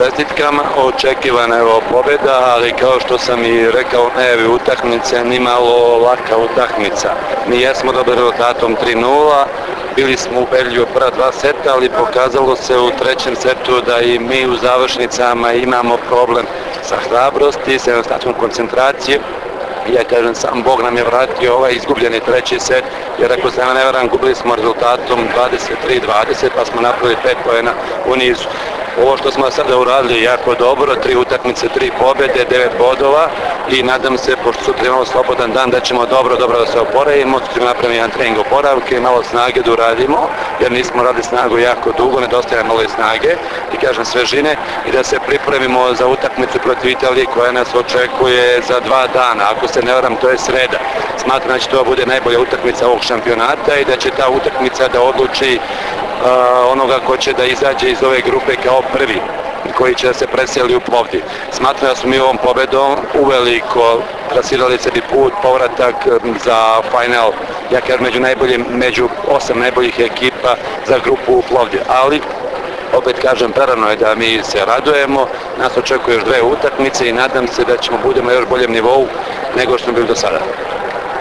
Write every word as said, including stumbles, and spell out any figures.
Čestitkama, očekivana je pobjeda, ali kao što sam i rekao u najavi utakmice, nimalo laka utakmica. Mi jesmo dobili rezultatom tri nula, bili smo ubedljivi u prva dva seta, ali pokazalo se u trećem setu da i mi u završnicama imamo problem sa hrabrosti, sa nedostatkom koncentracije. Ja kažem, sam Bog nam je vratio ovaj izgubljeni treći set, jer ako se ne varam, gubili smo rezultatom dvadeset tri dvadeset, pa smo napravili pet poena u nizu. Ovo što smo sada uradili je jako dobro, tri utakmice, tri pobjede, devet bodova i nadam se, pošto sutra imamo slobodan dan, da ćemo dobro, dobro da se oporavimo, sutra napravimo jedan trening oporavke i malo snage da uradimo, jer nismo radili snagu jako dugo, nedostaje malo i snage i kažem svežine i da se pripremimo za utakmicu protiv Italije koja nas očekuje za dva dana, ako se ne varam to je sreda. Smatram da će to bude najbolja utakmica ovog šampionata i da će ta utakmica da odluči onoga ko će da izađe iz ove grupe kao prvi, koji će da se preseli u Plovdiv. Smatram da smo mi ovom pobedom uveliko trasirali sebi put, povratak za final, ja kažem među najboljim, među osam najboljih ekipa za grupu u Plovdiv. Ali, opet kažem, prerano je da mi se radujemo, nas očekuje još dve utakmice i nadam se da ćemo budemo još boljem nivou nego što smo bili do sada.